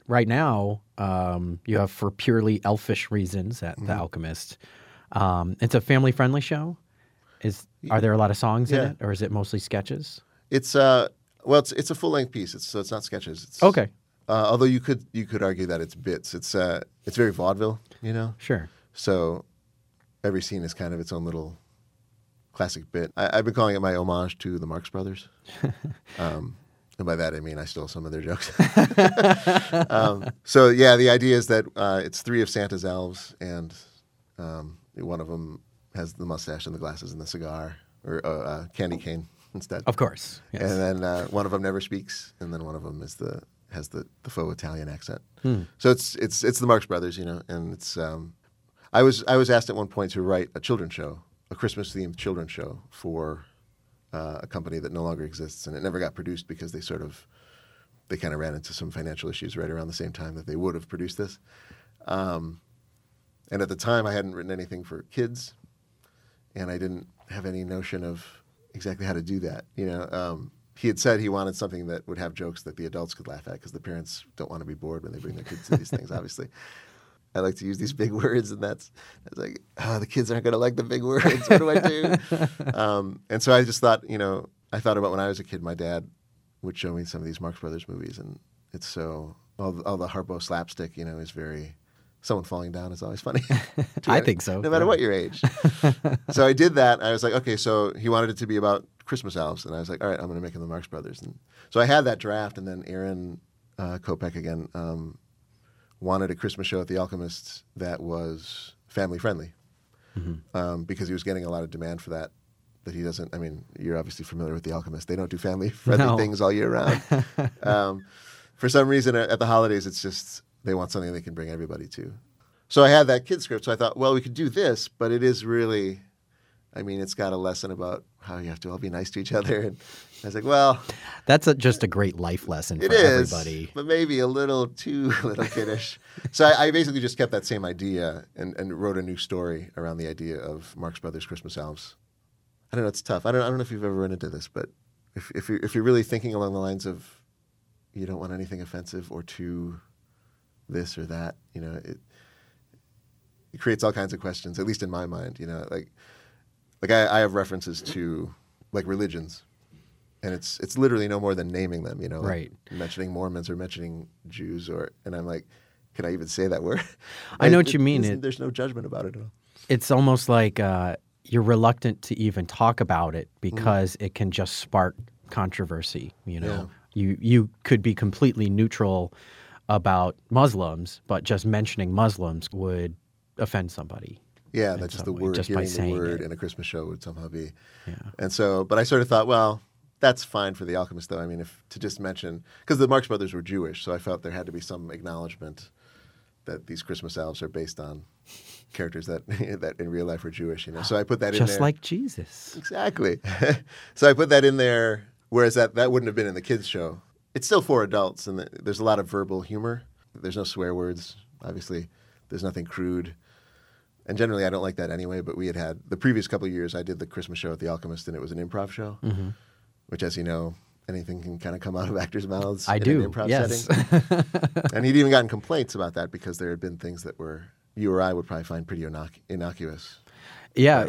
right now, you have For Purely Elfish Reasons at The Alchemist. It's a family-friendly show. Are there a lot of songs in Yeah. it, or is it mostly sketches? It's it's a full-length piece. So it's not sketches. It's, Okay, although you could argue that it's bits. It's very vaudeville, sure. So every scene is kind of its own little classic bit. I've been calling it my homage to the Marx Brothers. And by that I mean I stole some of their jokes. So yeah, the idea is that it's 3 of Santa's elves, and one of them has the mustache and the glasses and the cigar, or candy cane instead. Of course. Yes. And then one of them never speaks, and then one of them has the faux Italian accent. So it's the Marx Brothers, and it's. I was asked at one point to write a children's show, a Christmas-themed children's show for a company that no longer exists, and it never got produced because they kind of ran into some financial issues right around the same time that they would have produced this. And at the time, I hadn't written anything for kids, and I didn't have any notion of exactly how to do that. He had said he wanted something that would have jokes that the adults could laugh at, because the parents don't want to be bored when they bring their kids to these things, obviously. I like to use these big words, and it's like, the kids aren't going to like the big words. What do I do? And so I just thought, I thought about when I was a kid, my dad would show me some of these Marx Brothers movies, and it's so, all the Harpo slapstick, is very, someone falling down is always funny. I think so. No matter what your age. So I did that. I was like, okay, so he wanted it to be about Christmas elves, and I was like, all right, I'm going to make them the Marx Brothers. And so I had that draft, and then Aaron Kopech again wanted a Christmas show at The Alchemist that was family-friendly, because he was getting a lot of demand for that he doesn't, you're obviously familiar with The Alchemist. They don't do family-friendly things all year round. For some reason, at the holidays, it's just they want something they can bring everybody to. So I had that kid script, so I thought, well, we could do this, but it is really, it's got a lesson about how you have to all be nice to each other. And I was like, well... That's just a great life lesson for everybody. But maybe a little too little kiddish. So I basically just kept that same idea and wrote a new story around the idea of Marx Brothers Christmas elves. I don't know, it's tough. I don't know if you've ever run into this, but if you're really thinking along the lines of you don't want anything offensive or too this or that, it creates all kinds of questions, at least in my mind, like I have references to like religions, and it's literally no more than naming them, right? Like mentioning Mormons or mentioning Jews, and I'm like, can I even say that word? I know what you mean. There's no judgment about it at all. It's almost like you're reluctant to even talk about it because it can just spark controversy. Yeah. You could be completely neutral about Muslims, but just mentioning Muslims would offend somebody. Yeah, that's just the word. Just by hearing saying the word it. in a Christmas show would somehow be. Yeah. And so, but I sort of thought, well, that's fine for The Alchemist, though. If to just mention, because the Marx Brothers were Jewish, so I felt there had to be some acknowledgement that these Christmas elves are based on characters that that in real life are Jewish. So I put that in there. Just like Jesus. Exactly. So I put that in there, whereas that wouldn't have been in the kids' show. It's still for adults, and there's a lot of verbal humor. There's no swear words, obviously. There's nothing crude. And generally, I don't like that anyway, but we had the previous couple of years, I did the Christmas show at The Alchemist, and it was an improv show, which, as you know, anything can kind of come out of actors' mouths I in do, an improv yes. setting. And he'd even gotten complaints about that because there had been things that you or I would probably find pretty innocuous. Yeah,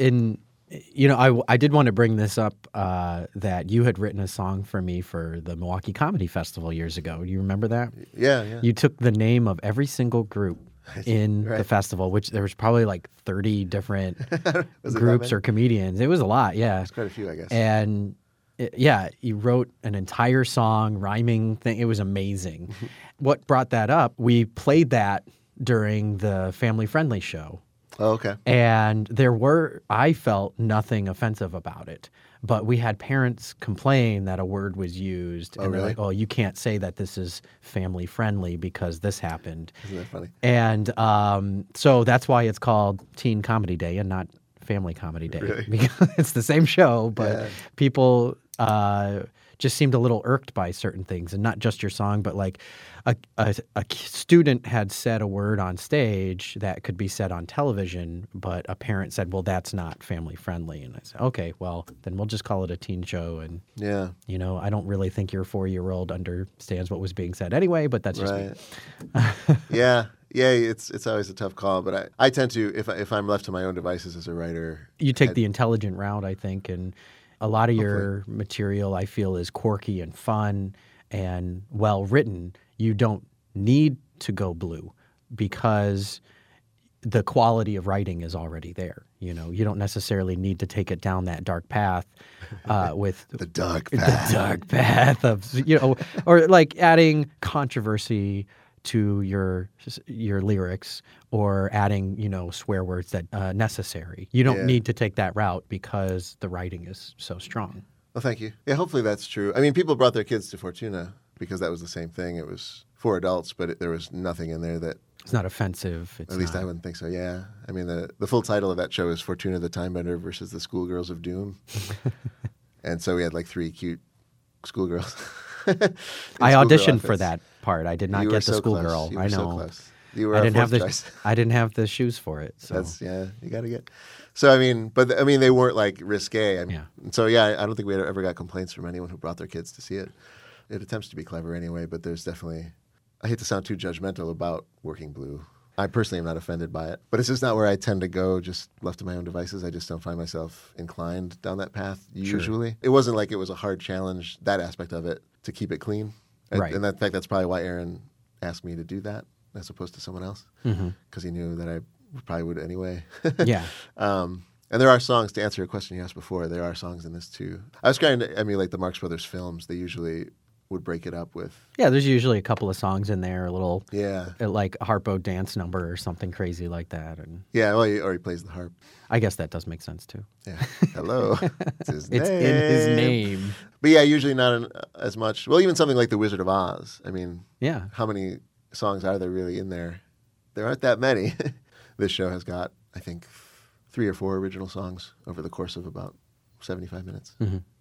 I did want to bring this up that you had written a song for me for the Milwaukee Comedy Festival years ago. Do you remember that? Yeah. You took the name of every single group in the festival, which there was probably like 30 different groups or comedians. It was a lot, yeah. It's quite a few, I guess. And you wrote an entire song, rhyming thing. It was amazing. What brought that up, we played that during the Family Friendly show. Oh, okay. And I felt nothing offensive about it. But we had parents complain that a word was used. And they're really? like, oh, you can't say that this is family friendly because this happened. Isn't that funny? And so that's why it's called Teen Comedy Day and not Family Comedy Day. Really? Because it's the same show, but people just seemed a little irked by certain things, and not just your song, but like a student had said a word on stage that could be said on television, but a parent said, well, that's not family friendly. And I said, okay, well, then we'll just call it a teen show. And, Yeah. you know, I don't really think your 4-year-old understands what was being said anyway, but that's just me. Yeah. Yeah, it's always a tough call, but I tend to, if I'm left to my own devices as a writer. You take the intelligent route, I think, and a lot of your material, I feel, is quirky and fun and well-written. You don't need to go blue because the quality of writing is already there. You know, you don't necessarily need to take it down that dark path with The dark path. the dark path of, you know, or like adding controversy to your lyrics or adding, you know, swear words that necessary. You don't need to take that route because the writing is so strong. Well, thank you. Yeah, hopefully that's true. I mean, people brought their kids to Fortuna because that was the same thing. It was for adults, but there was nothing in there that... It's not offensive. At least I wouldn't think so, yeah. I mean, the full title of that show is Fortuna the Timebender versus the Schoolgirls of Doom. And so we had like 3 cute schoolgirls. I auditioned for that part. I did not You get were the so schoolgirl. close. You I were know. so close. You were I our didn't have fourth the choice. I didn't have the shoes for it. So You got to get. So I mean, they weren't like risque. So yeah, I don't think we ever got complaints from anyone who brought their kids to see it. It attempts to be clever anyway, but there's definitely. I hate to sound too judgmental about Working Blue. I personally am not offended by it, but it's just not where I tend to go. Just left to my own devices, I just don't find myself inclined down that path usually. Sure. It wasn't like it was a hard challenge, that aspect of it, to keep it clean. Right. And in fact, that's probably why Aaron asked me to do that as opposed to someone else, because he knew that I probably would anyway. Yeah. And there are songs, to answer a question you asked before, there are songs in this too. I was trying to emulate the Marx Brothers films. They usually would break it up with... Yeah, there's usually a couple of songs in there, a little... Yeah. Like a Harpo dance number or something crazy like that. And yeah, well, or he plays the harp. I guess that does make sense too. Yeah. Hello. It's his name. It's in his name. But yeah, usually not as much. Well, even something like The Wizard of Oz. I mean, yeah. How many songs are there really in there? There aren't that many. This show has got, I think, 3 or 4 original songs over the course of about 75 minutes. Mm-hmm.